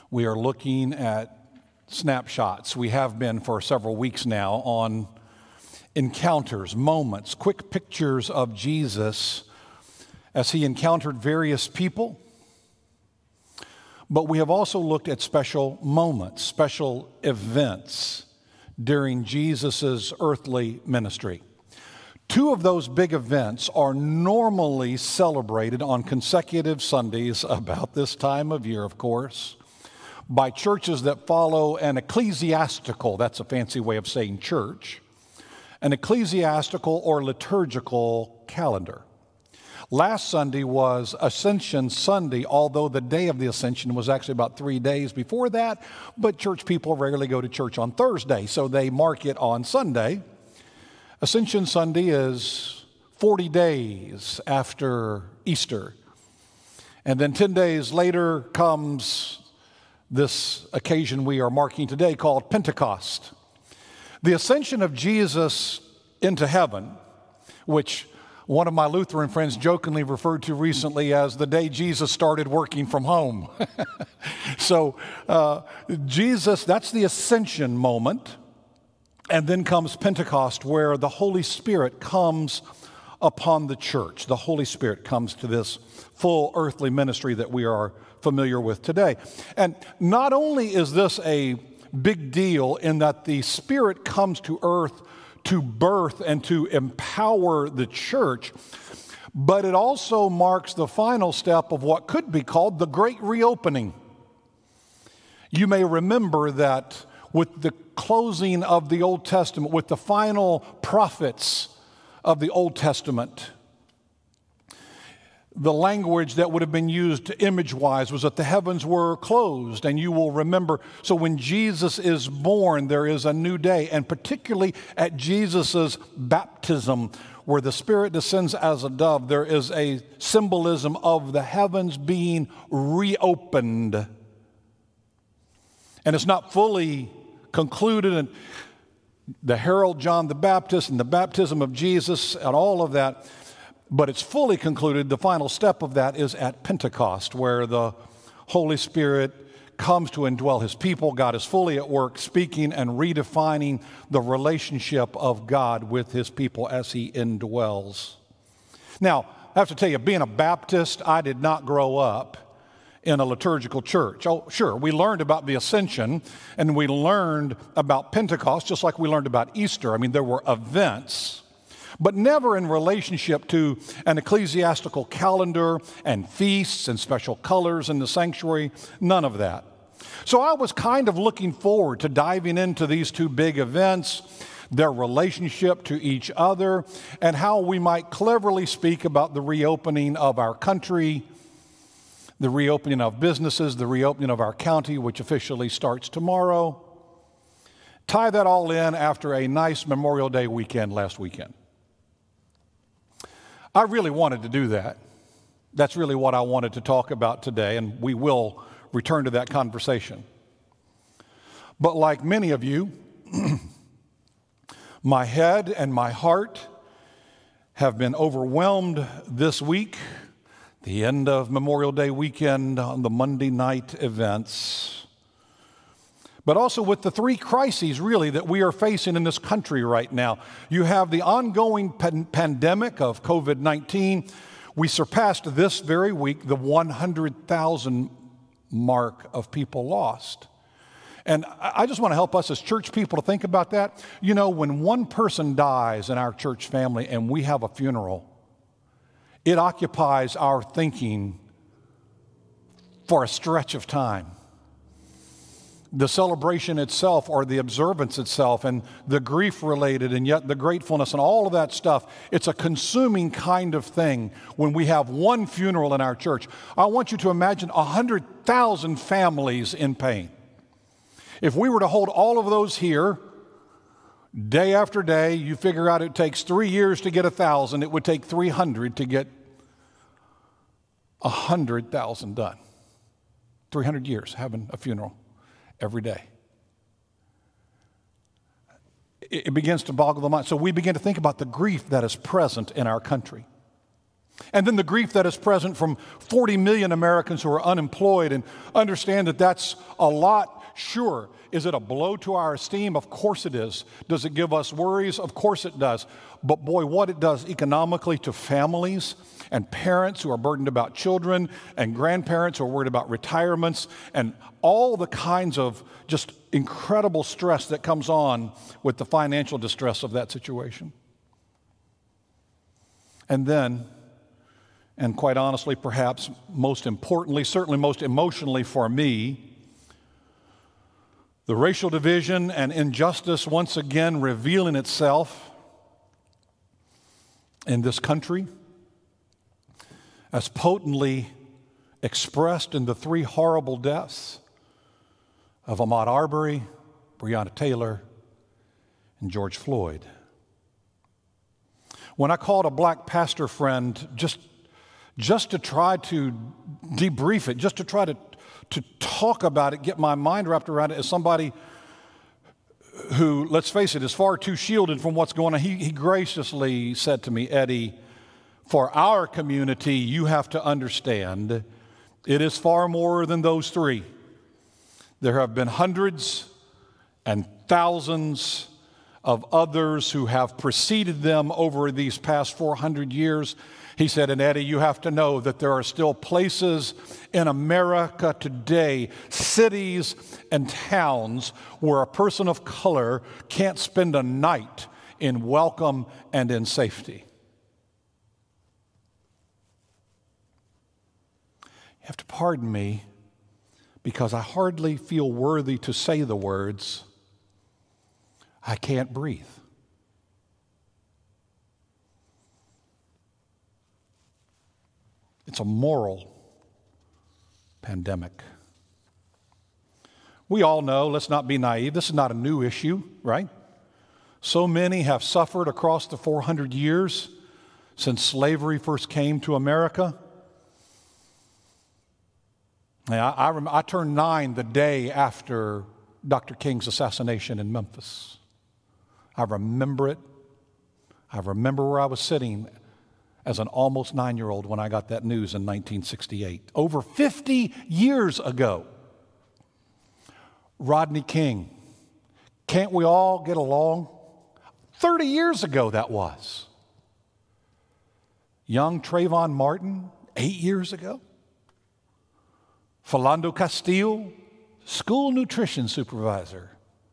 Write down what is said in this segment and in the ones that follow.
We are looking at snapshots. We have been for several weeks now on encounters, moments, quick pictures of Jesus as he encountered various people. But we have also looked at special moments, special events during Jesus' earthly ministry. Two of those big events are normally celebrated on consecutive Sundays about this time of year, of course, by churches that follow an ecclesiastical, that's a fancy way of saying church, an ecclesiastical or liturgical calendar. Last Sunday was Ascension Sunday, although the day of the Ascension was actually about 3 days before that, but church people rarely go to church on Thursday, so they mark it on Sunday. Ascension Sunday is 40 days after Easter. And then 10 days later comes this occasion we are marking today called Pentecost. The ascension of Jesus into heaven, which one of my Lutheran friends jokingly referred to recently as the day Jesus started working from home. So Jesus, that's the ascension moment. And then comes Pentecost, where the Holy Spirit comes upon the church. The Holy Spirit comes to this full earthly ministry that we are familiar with today. And not only is this a big deal in that the Spirit comes to earth to birth and to empower the church, but it also marks the final step of what could be called the Great Reopening. You may remember that with the closing of the Old Testament, with the final prophets of the Old Testament, the language that would have been used image-wise was that the heavens were closed. And you will remember, so when Jesus is born, there is a new day. And particularly at Jesus' baptism, where the Spirit descends as a dove, there is a symbolism of the heavens being reopened. And it's not fully concluded, and the herald John the Baptist and the baptism of Jesus and all of that, but it's fully concluded. The final step of that is at Pentecost, where the Holy Spirit comes to indwell his people. God is fully at work speaking and redefining the relationship of God with his people as he indwells. Now, I have to tell you, being a Baptist, I did not grow up in a liturgical church. Oh, sure, we learned about the Ascension and we learned about Pentecost, just like we learned about Easter. I mean, there were events, but never in relationship to an ecclesiastical calendar and feasts and special colors in the sanctuary, none of that. So I was kind of looking forward to diving into these two big events, their relationship to each other, and how we might cleverly speak about the reopening of our country, the reopening of businesses, the reopening of our county, which officially starts tomorrow. Tie that all in after a nice Memorial Day weekend last weekend. I really wanted to do that. That's really what I wanted to talk about today, and we will return to that conversation. But like many of you, my head and my heart have been overwhelmed this week. The end of Memorial Day weekend on the Monday night events, but also with the three crises really that we are facing in this country right now. You have the ongoing pandemic of COVID-19. We surpassed this very week the 100,000 mark of people lost. And I just want to help us as church people to think about that. You know, when one person dies in our church family and we have a funeral, it occupies our thinking for a stretch of time. The celebration itself or the observance itself and the grief related and yet the gratefulness and all of that stuff, it's a consuming kind of thing when we have one funeral in our church. I want you to imagine 100,000 families in pain. If we were to hold all of those here, day after day, you figure out it takes 3 years to get 1,000, it would take 300 to get 100,000 done. 300 years having a funeral every day. It begins to boggle the mind. So we begin to think about the grief that is present in our country. And then the grief that is present from 40 million Americans who are unemployed, and understand that that's a lot. Sure. Is it a blow to our esteem? Of course it is. Does it give us worries? Of course it does. But boy, what it does economically to families and parents who are burdened about children and grandparents who are worried about retirements and all the kinds of just incredible stress that comes on with the financial distress of that situation. And then, and quite honestly, perhaps most importantly, certainly most emotionally for me, the racial division and injustice once again revealing itself in this country as potently expressed in the three horrible deaths of Ahmaud Arbery, Breonna Taylor, and George Floyd. When I called a black pastor friend just to try to debrief it, just to try to talk about it, get my mind wrapped around it, as somebody who, let's face it, is far too shielded from what's going on, he graciously said to me, Eddie, for our community, you have to understand it is far more than those three. There have been hundreds and thousands of others who have preceded them over these past 400 years. He said, and Eddie, you have to know that there are still places in America today, cities and towns, where a person of color can't spend a night in welcome and in safety. You have to pardon me because I hardly feel worthy to say the words, I can't breathe. It's a moral pandemic. We all know, let's not be naive, this is not a new issue, right? So many have suffered across the 400 years since slavery first came to America. I turned 9 the day after Dr. King's assassination in Memphis. I remember it. I remember where I was sitting as an almost 9-year-old when I got that news in 1968. Over 50 years ago. Rodney King. Can't we all get along? 30 years ago that was. Young Trayvon Martin, 8 years ago. Philando Castile, school nutrition supervisor,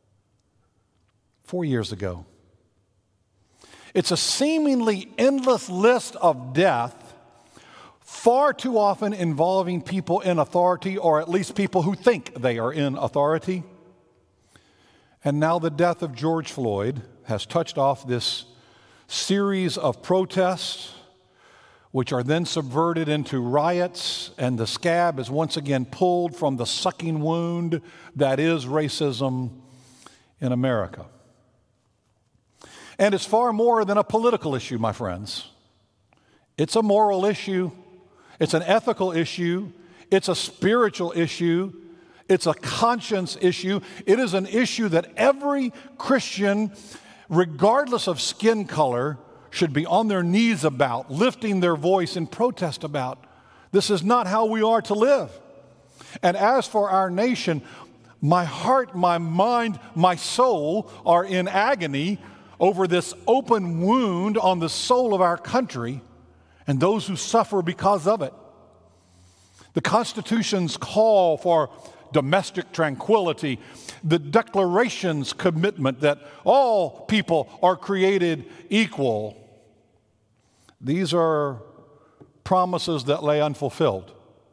4 years ago. It's a seemingly endless list of death, far too often involving people in authority, or at least people who think they are in authority. And now the death of George Floyd has touched off this series of protests, which are then subverted into riots, and the scab is once again pulled from the sucking wound that is racism in America. And it's far more than a political issue, my friends. It's a moral issue. It's an ethical issue. It's a spiritual issue. It's a conscience issue. It is an issue that every Christian, regardless of skin color, should be on their knees about, lifting their voice in protest about. This is not how we are to live. And as for our nation, my heart, my mind, my soul are in agony over this open wound on the soul of our country and those who suffer because of it. The Constitution's call for domestic tranquility, the Declaration's commitment that all people are created equal, these are promises that lay unfulfilled.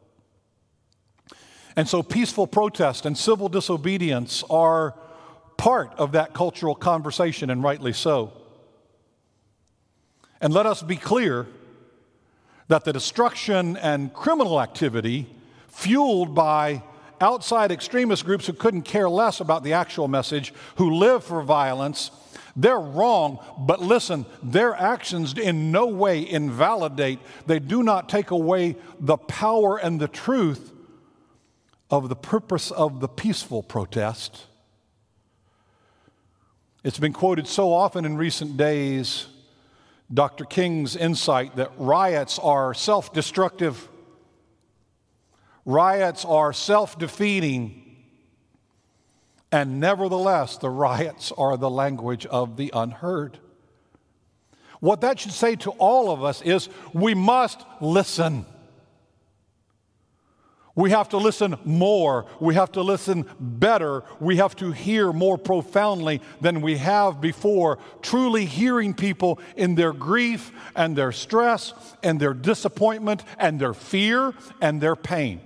And so peaceful protest and civil disobedience are part of that cultural conversation, and rightly so. And let us be clear that the destruction and criminal activity fueled by outside extremist groups who couldn't care less about the actual message, who live for violence, they're wrong, but listen, their actions in no way invalidate, they do not take away the power and the truth of the purpose of the peaceful protest. It's been quoted so often in recent days Dr. King's insight that riots are self-destructive, riots are self-defeating, and nevertheless, the riots are the language of the unheard. What that should say to all of us is we must listen. We have to listen more. We have to listen better. We have to hear more profoundly than we have before, truly hearing people in their grief and their stress and their disappointment and their fear and their pain.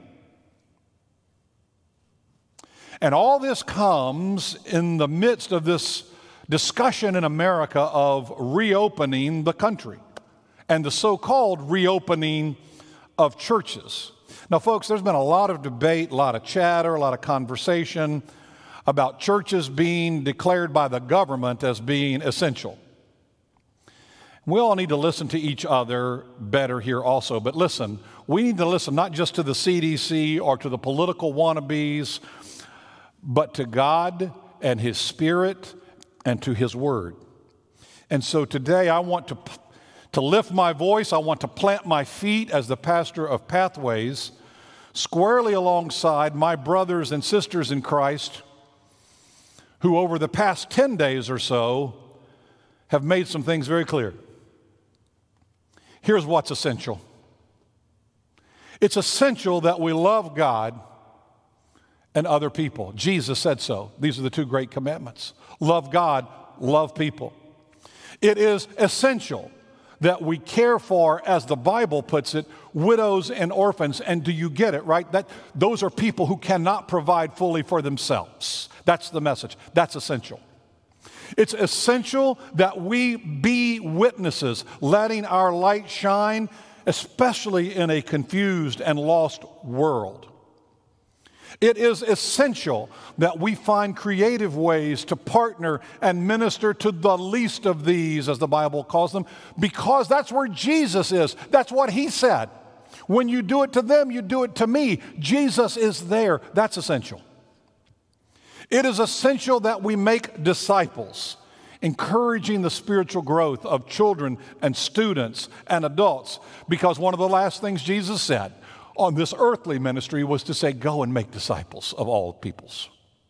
And all this comes in the midst of this discussion in America of reopening the country and the so-called reopening of churches. Now, folks, there's been a lot of debate, a lot of chatter, a lot of conversation about churches being declared by the government as being essential. We all need to listen to each other better here also. But listen, we need to listen not just to the CDC or to the political wannabes, but to God and His Spirit and to His Word. And so today I want to lift my voice. I want to plant my feet as the pastor of Pathways squarely alongside my brothers and sisters in Christ who over the past 10 days or so have made some things very clear. Here's what's essential. It's essential that we love God and other people. Jesus said so. These are the two great commandments. Love God, love people. It is essential that we care for, as the Bible puts it, widows and orphans. And do you get it, right? Those are people who cannot provide fully for themselves. That's the message. That's essential. It's essential that we be witnesses, letting our light shine, especially in a confused and lost world. It is essential that we find creative ways to partner and minister to the least of these, as the Bible calls them, because that's where Jesus is. That's what He said. When you do it to them, you do it to me. Jesus is there. That's essential. It is essential that we make disciples, encouraging the spiritual growth of children and students and adults, because one of the last things Jesus said on this earthly ministry was to say, go and make disciples of all peoples.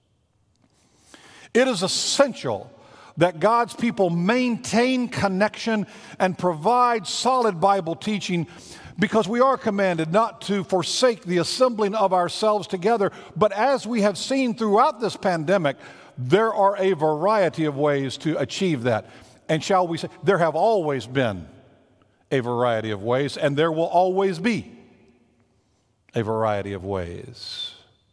It is essential that God's people maintain connection and provide solid Bible teaching, because we are commanded not to forsake the assembling of ourselves together. But as we have seen throughout this pandemic, there are a variety of ways to achieve that. And shall we say, there have always been a variety of ways, and there will always be a variety of ways.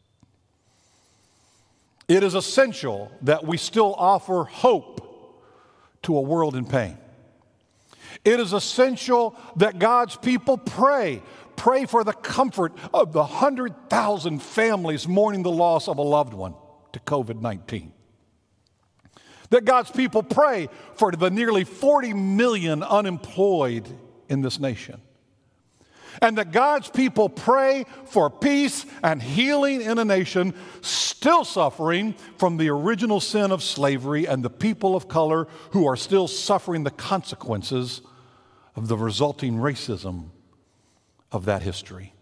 It is essential that we still offer hope to a world in pain. It is essential that God's people pray for the comfort of the 100,000 families mourning the loss of a loved one to COVID-19. That God's people pray for the nearly 40 million unemployed in this nation. And that God's people pray for peace and healing in a nation still suffering from the original sin of slavery, and the people of color who are still suffering the consequences of the resulting racism of that history.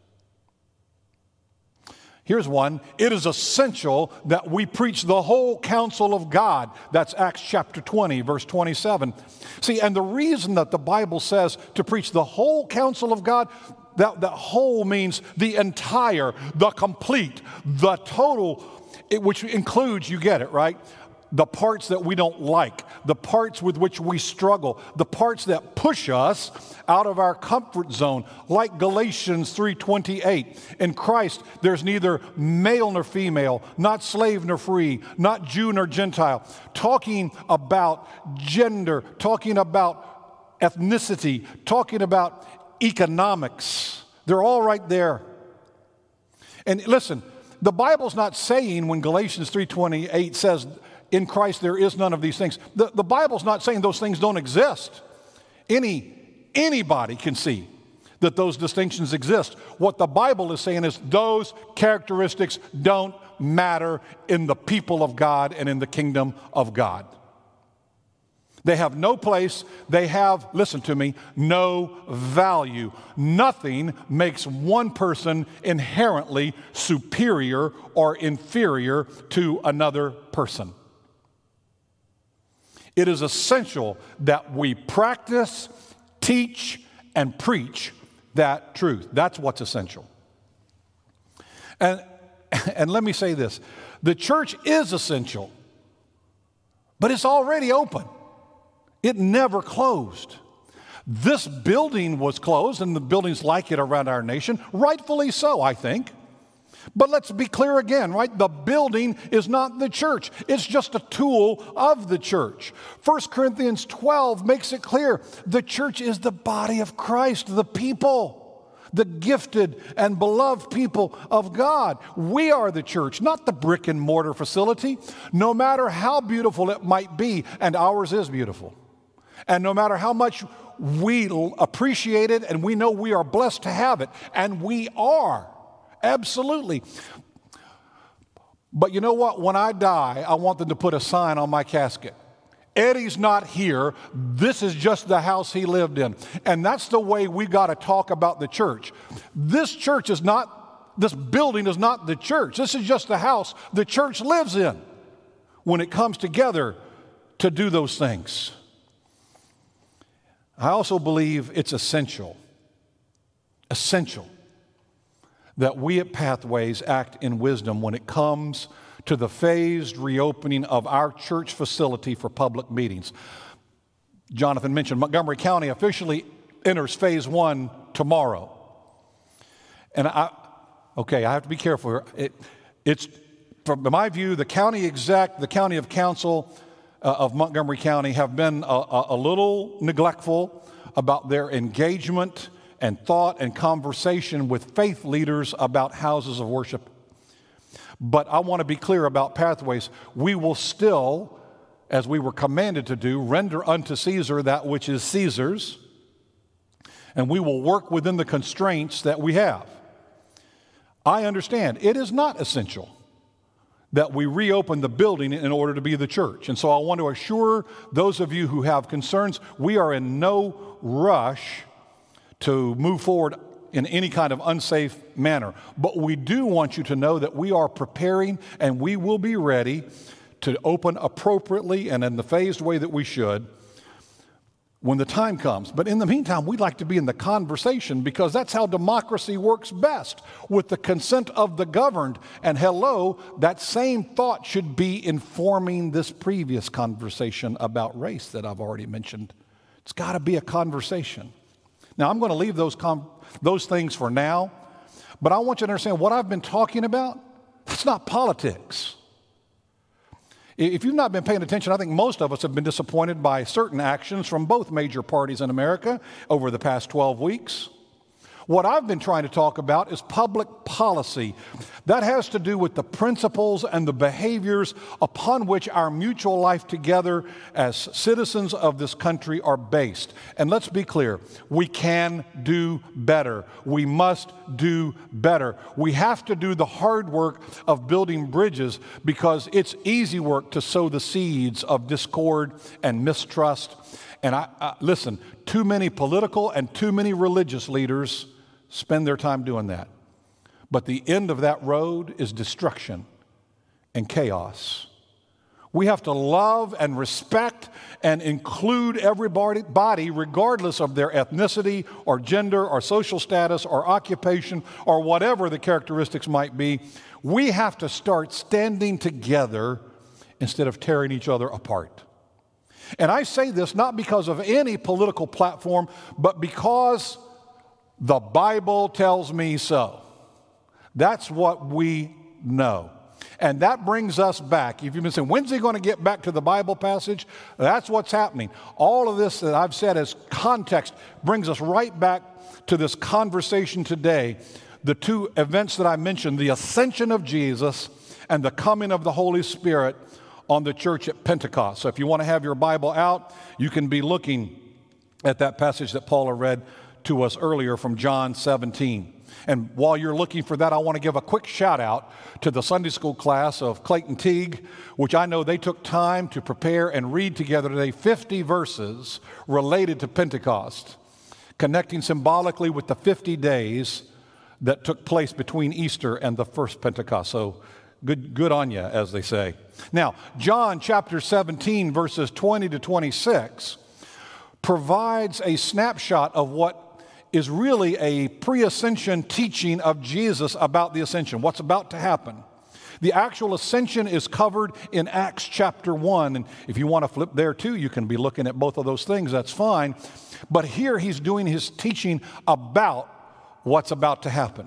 Here's one. It is essential that we preach the whole counsel of God. That's Acts chapter 20, verse 27. See, and the reason that the Bible says to preach the whole counsel of God, that whole means the entire, the complete, the total, which includes, you get it, right? The parts that we don't like, the parts with which we struggle, the parts that push us out of our comfort zone, like Galatians 3:28. In Christ, there's neither male nor female, not slave nor free, not Jew nor Gentile. Talking about gender, talking about ethnicity, talking about economics. They're all right there. And listen, the Bible's not saying when Galatians 3:28 says, in Christ there is none of these things. The Bible's not saying those things don't exist. Anybody can see that those distinctions exist. What the Bible is saying is those characteristics don't matter in the people of God and in the kingdom of God. They have no place. They have, listen to me, no value. Nothing makes one person inherently superior or inferior to another person. It is essential that we practice, teach, and preach that truth. That's what's essential. And let me say this. The church is essential, but it's already open. It never closed. This building was closed, and the buildings like it around our nation, rightfully so, I think. But let's be clear again, right? The building is not the church. It's just a tool of the church. 1 Corinthians 12 makes it clear the church is the body of Christ, the people, the gifted and beloved people of God. We are the church, not the brick and mortar facility, no matter how beautiful it might be, and ours is beautiful. And no matter how much we appreciate it, and we know we are blessed to have it, and we are, absolutely. But you know what? When I die, I want them to put a sign on my casket. Eddie's not here. This is just the house he lived in. And that's the way we got to talk about the church. This building is not the church. This is just the house the church lives in when it comes together to do those things. I also believe it's essential that we at Pathways act in wisdom when it comes to the phased reopening of our church facility for public meetings. Jonathan mentioned Montgomery County officially enters phase 1 tomorrow. And I have to be careful here. It's, from my view, the county exec, the county of council of Montgomery County have been a little neglectful about their engagement and thought and conversation with faith leaders about houses of worship. But I want to be clear about Pathways. We will still, as we were commanded to do, render unto Caesar that which is Caesar's, and we will work within the constraints that we have. I understand it is not essential that we reopen the building in order to be the church. And so I want to assure those of you who have concerns, we are in no rush to move forward in any kind of unsafe manner. But we do want you to know that we are preparing and we will be ready to open appropriately and in the phased way that we should when the time comes. But in the meantime, we'd like to be in the conversation because that's how democracy works best, with the consent of the governed. And hello, that same thought should be informing this previous conversation about race that I've already mentioned. It's got to be a conversation. Now, I'm going to leave those things for now, but I want you to understand what I've been talking about, it's not politics. If you've not been paying attention, I think most of us have been disappointed by certain actions from both major parties in America over the past 12 weeks. What I've been trying to talk about is public policy. That has to do with the principles and the behaviors upon which our mutual life together as citizens of this country are based. And let's be clear, we can do better. We must do better. We have to do the hard work of building bridges because it's easy work to sow the seeds of discord and mistrust. And listen, too many political and too many religious leaders spend their time doing that. But the end of that road is destruction and chaos. We have to love and respect and include everybody regardless of their ethnicity or gender or social status or occupation or whatever the characteristics might be. We have to start standing together instead of tearing each other apart. And I say this not because of any political platform, but because the Bible tells me so. That's what we know. And that brings us back. If you've been saying, when's he going to get back to the Bible passage? That's what's happening. All of this that I've said as context brings us right back to this conversation today. The two events that I mentioned, the ascension of Jesus and the coming of the Holy Spirit on the church at Pentecost. So if you want to have your Bible out, you can be looking at that passage that Paula read to us earlier from John 17. And while you're looking for that, I want to give a quick shout out to the Sunday school class of Clayton Teague, which I know they took time to prepare and read together today 50 verses related to Pentecost, connecting symbolically with the 50 days that took place between Easter and the first Pentecost. So good on you, as they say. Now, John chapter 17, verses 20 to 26, provides a snapshot of what is really a pre-ascension teaching of Jesus about the ascension, what's about to happen. The actual ascension is covered in Acts chapter 1, and if you want to flip there too, you can be looking at both of those things, that's fine. But here he's doing his teaching about what's about to happen.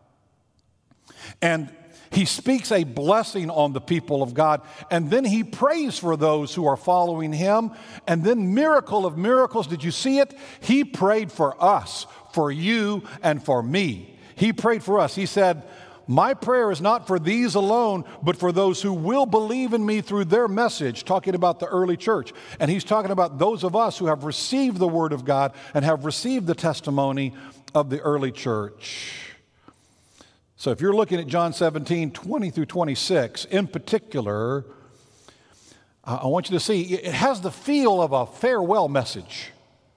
And he speaks a blessing on the people of God, and then he prays for those who are following him. And then, miracle of miracles, did you see it? He prayed for us, for you, and for me. He prayed for us. He said, my prayer is not for these alone, but for those who will believe in me through their message, talking about the early church. And he's talking about those of us who have received the word of God and have received the testimony of the early church. So if you're looking at John 17, 20 through 26, in particular, I want you to see it has the feel of a farewell message.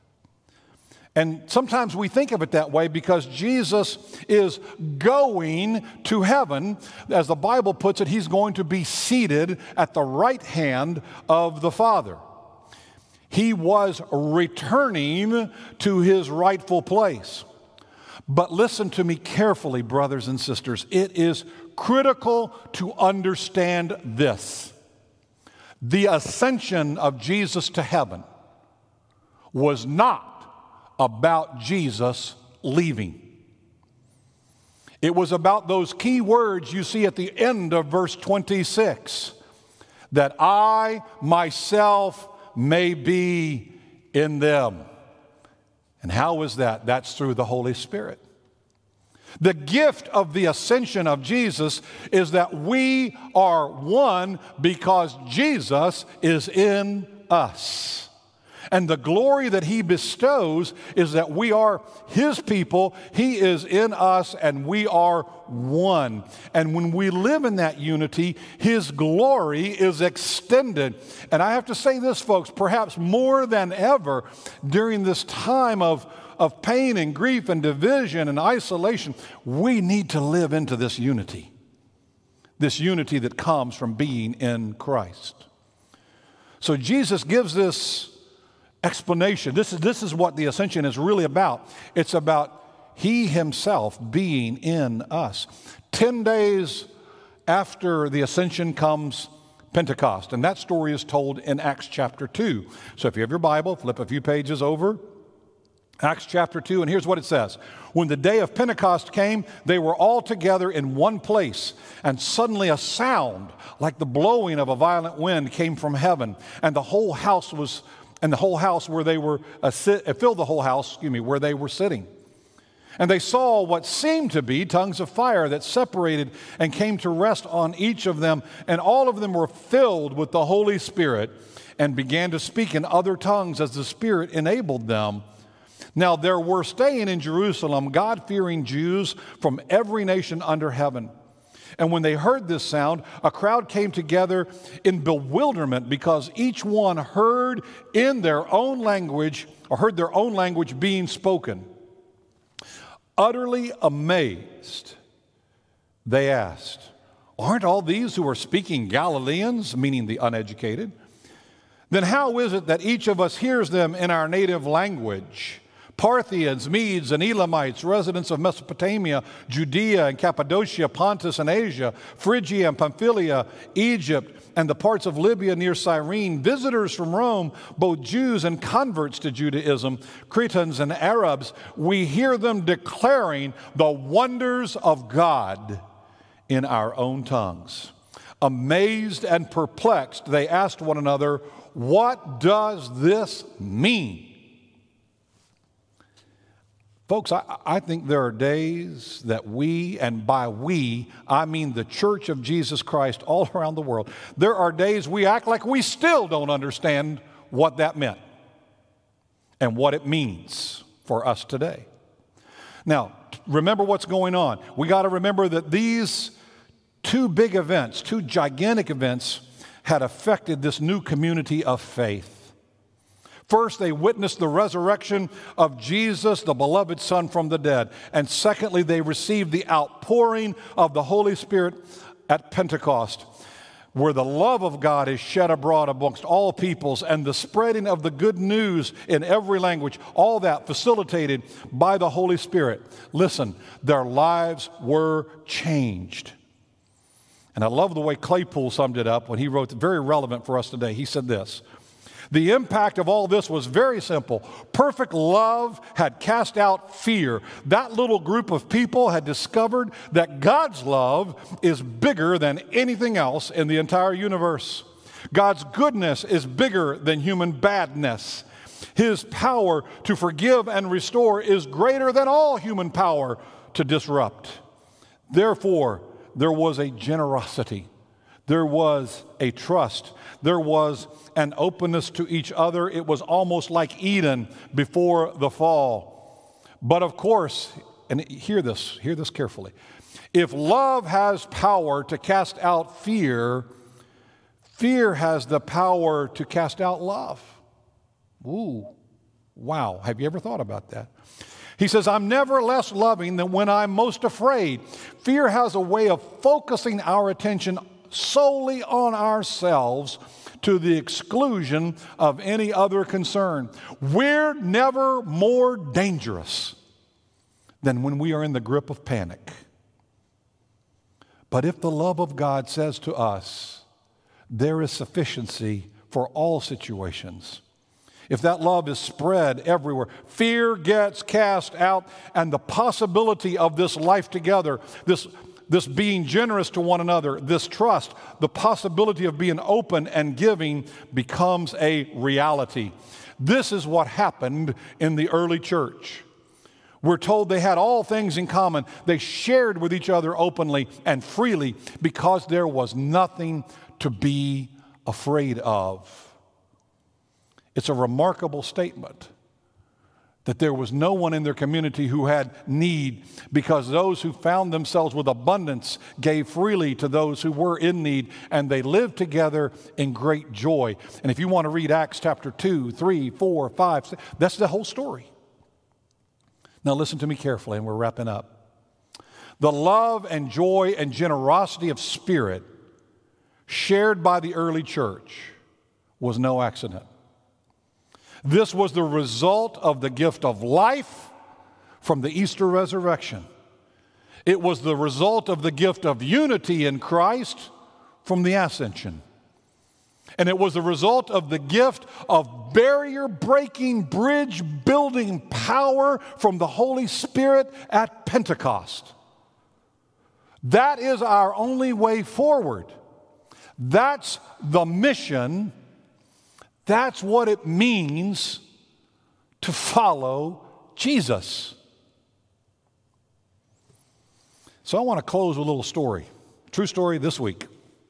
And sometimes we think of it that way because Jesus is going to heaven. As the Bible puts it, he's going to be seated at the right hand of the Father. He was returning to his rightful place. But listen to me carefully, brothers and sisters. It is critical to understand this. The ascension of Jesus to heaven was not about Jesus leaving. It was about those key words you see at the end of verse 26, that I myself may be in them. And how is that? That's through the Holy Spirit. The gift of the ascension of Jesus is that we are one because Jesus is in us. And the glory that he bestows is that we are his people, he is in us, and we are one. And when we live in that unity, his glory is extended. And I have to say this, folks, perhaps more than ever during this time of pain and grief and division and isolation, we need to live into this unity that comes from being in Christ. So Jesus gives this explanation. This is what the ascension is really about. It's about he himself being in us. 10 days after the ascension comes Pentecost, and that story is told in Acts chapter 2. So if you have your Bible, flip a few pages over. Acts chapter 2, and here's what it says. When the day of Pentecost came, they were all together in one place, and suddenly a sound like the blowing of a violent wind came from heaven, and the whole house where they were filled the whole house, where they were sitting. And they saw what seemed to be tongues of fire that separated and came to rest on each of them, and all of them were filled with the Holy Spirit and began to speak in other tongues as the Spirit enabled them. Now there were staying in Jerusalem God-fearing Jews from every nation under heaven. And when they heard this sound, a crowd came together in bewilderment because each one heard their own language being spoken. Utterly amazed, they asked, aren't all these who are speaking Galileans, meaning the uneducated? Then how is it that each of us hears them in our native language? Parthians, Medes, and Elamites, residents of Mesopotamia, Judea and Cappadocia, Pontus and Asia, Phrygia and Pamphylia, Egypt, and the parts of Libya near Cyrene, visitors from Rome, both Jews and converts to Judaism, Cretans and Arabs, we hear them declaring the wonders of God in our own tongues. Amazed and perplexed, they asked one another, what does this mean? Folks, I think there are days that we, and by we, I mean the Church of Jesus Christ all around the world, there are days we act like we still don't understand what that meant and what it means for us today. Now, remember what's going on. We got to remember that these two big events, two gigantic events, had affected this new community of faith. First, they witnessed the resurrection of Jesus, the beloved Son, from the dead. And secondly, they received the outpouring of the Holy Spirit at Pentecost, where the love of God is shed abroad amongst all peoples, and the spreading of the good news in every language, all that facilitated by the Holy Spirit. Listen, their lives were changed. And I love the way Claypool summed it up when he wrote, very relevant for us today. He said this: the impact of all this was very simple. Perfect love had cast out fear. That little group of people had discovered that God's love is bigger than anything else in the entire universe. God's goodness is bigger than human badness. His power to forgive and restore is greater than all human power to disrupt. Therefore, there was a generosity. There was a trust. There was an openness to each other. It was almost like Eden before the fall. But of course, and hear this carefully. If love has power to cast out fear, fear has the power to cast out love. Ooh, wow. Have you ever thought about that? He says, I'm never less loving than when I'm most afraid. Fear has a way of focusing our attention solely on ourselves to the exclusion of any other concern. We're never more dangerous than when we are in the grip of panic. But if the love of God says to us, there is sufficiency for all situations, if that love is spread everywhere, fear gets cast out, and the possibility of this life together, this being generous to one another, this trust, the possibility of being open and giving becomes a reality. This is what happened in the early church. We're told they had all things in common. They shared with each other openly and freely because there was nothing to be afraid of. It's a remarkable statement that there was no one in their community who had need, because those who found themselves with abundance gave freely to those who were in need, and they lived together in great joy. And if you want to read Acts chapter 2, 3, 4, 5, 6, that's the whole story. Now listen to me carefully, and we're wrapping up. The love and joy and generosity of spirit shared by the early church was no accident. This was the result of the gift of life from the Easter resurrection. It was the result of the gift of unity in Christ from the ascension. And it was the result of the gift of barrier-breaking, bridge-building power from the Holy Spirit at Pentecost. That is our only way forward. That's the mission. That's what it means to follow Jesus. So I want to close with a little story. True story this week.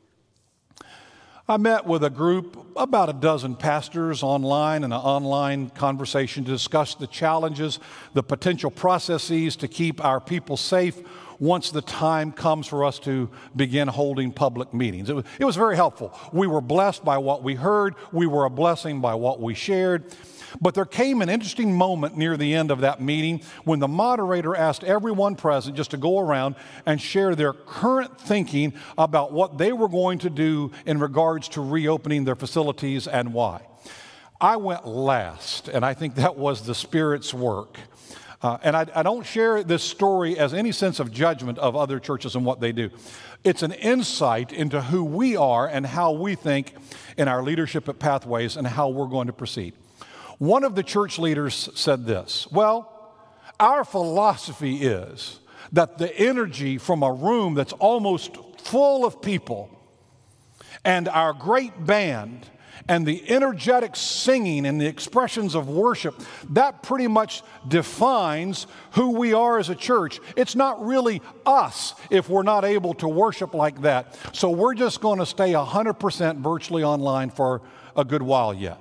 I met with a group, about a dozen pastors online, in an online conversation to discuss the challenges, the potential processes to keep our people safe once the time comes for us to begin holding public meetings. It was very helpful. We were blessed by what we heard. We were a blessing by what we shared. But there came an interesting moment near the end of that meeting when the moderator asked everyone present just to go around and share their current thinking about what they were going to do in regards to reopening their facilities and why. I went last, and I think that was the Spirit's work. And I don't share this story as any sense of judgment of other churches and what they do. It's an insight into who we are and how we think in our leadership at Pathways and how we're going to proceed. One of the church leaders said this: well, our philosophy is that the energy from a room that's almost full of people and our great band and the energetic singing and the expressions of worship, that pretty much defines who we are as a church. It's not really us if we're not able to worship like that. So we're just going to stay 100% virtually online for a good while yet.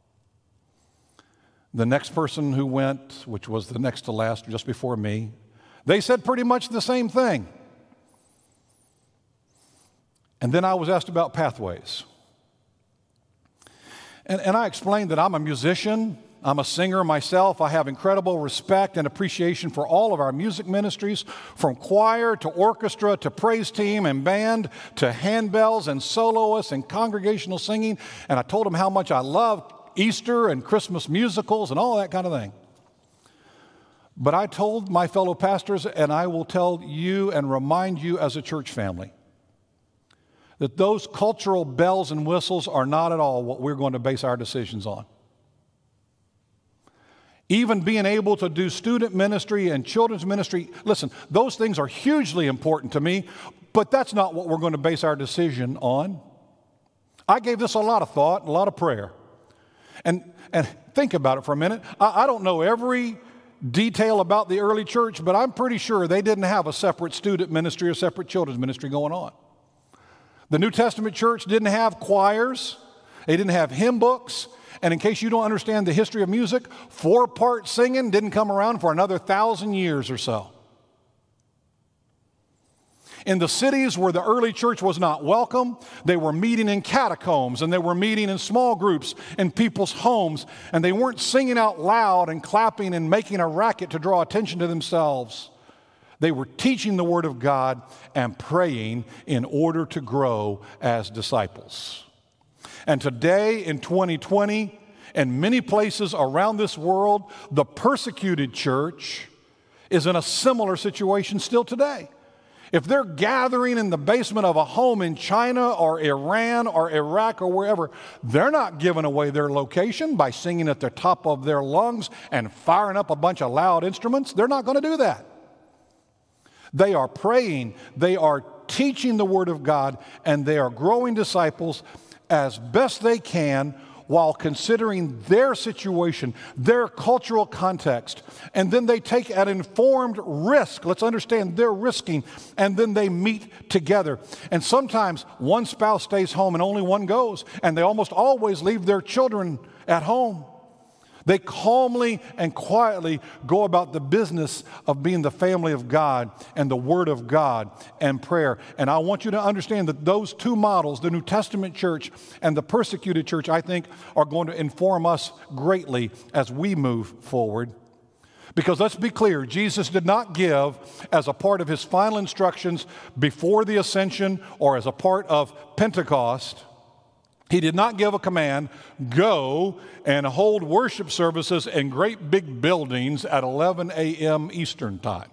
The next person who went, which was the next to last, just before me, They said pretty much the same thing. And then I was asked about Pathways. And I explained that I'm a musician, I'm a singer myself. I have incredible respect and appreciation for all of our music ministries, from choir to orchestra to praise team and band to handbells and soloists and congregational singing. And I told them how much I love Easter and Christmas musicals and all that kind of thing. But I told my fellow pastors, and I will tell you and remind you as a church family, that those cultural bells and whistles are not at all what we're going to base our decisions on. Even being able to do student ministry and children's ministry, listen, those things are hugely important to me, but that's not what we're going to base our decision on. I gave this a lot of thought, a lot of prayer. And think about it for a minute. I don't know every detail about the early church, but I'm pretty sure they didn't have a separate student ministry or separate children's ministry going on. The New Testament church didn't have choirs. They didn't have hymn books. And in case you don't understand the history of music, 4-part singing didn't come around for another 1,000 years or so. In the cities where the early church was not welcome, they were meeting in catacombs, and they were meeting in small groups in people's homes, and they weren't singing out loud and clapping and making a racket to draw attention to themselves. They were teaching the Word of God and praying in order to grow as disciples. And today in 2020, in many places around this world, the persecuted church is in a similar situation still today. If they're gathering in the basement of a home in China or Iran or Iraq or wherever, they're not giving away their location by singing at the top of their lungs and firing up a bunch of loud instruments. They're not going to do that. They are praying, they are teaching the Word of God, and they are growing disciples as best they can while considering their situation, their cultural context. And then they take an informed risk. Let's understand they're risking, and then they meet together. And sometimes one spouse stays home and only one goes, and they almost always leave their children at home. They calmly and quietly go about the business of being the family of God and the Word of God and prayer. And I want you to understand that those two models, the New Testament church and the persecuted church, I think are going to inform us greatly as we move forward. Because let's be clear, Jesus did not give as a part of his final instructions before the ascension or as a part of Pentecost. He did not give a command, go and hold worship services in great big buildings at 11 a.m. Eastern time.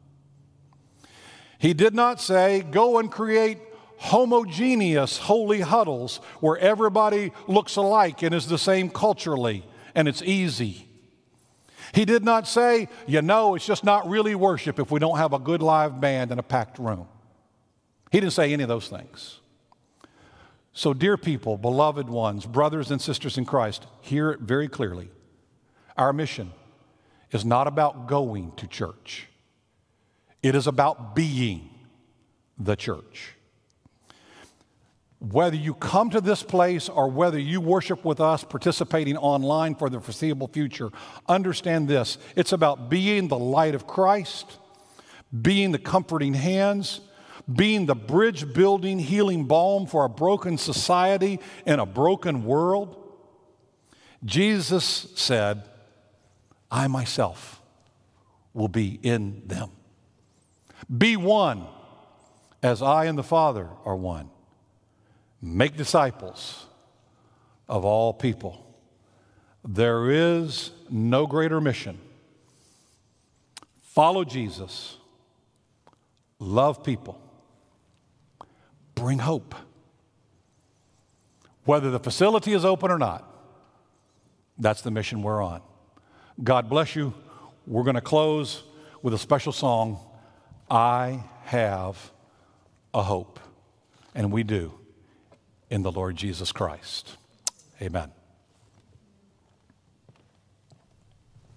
He did not say, go and create homogeneous holy huddles where everybody looks alike and is the same culturally and it's easy. He did not say, it's just not really worship if we don't have a good live band and a packed room. He didn't say any of those things. So, dear people, beloved ones, brothers and sisters in Christ, hear it very clearly. Our mission is not about going to church. It is about being the church. Whether you come to this place or whether you worship with us participating online for the foreseeable future, understand this. It's about being the light of Christ, being the comforting hands, being the bridge-building, healing balm for a broken society in a broken world. Jesus said, I myself will be in them. Be one as I and the Father are one. Make disciples of all people. There is no greater mission. Follow Jesus. Love people. Bring hope. Whether the facility is open or not, that's the mission we're on. God bless you. We're going to close with a special song, I Have a Hope. And we do in the Lord Jesus Christ. Amen.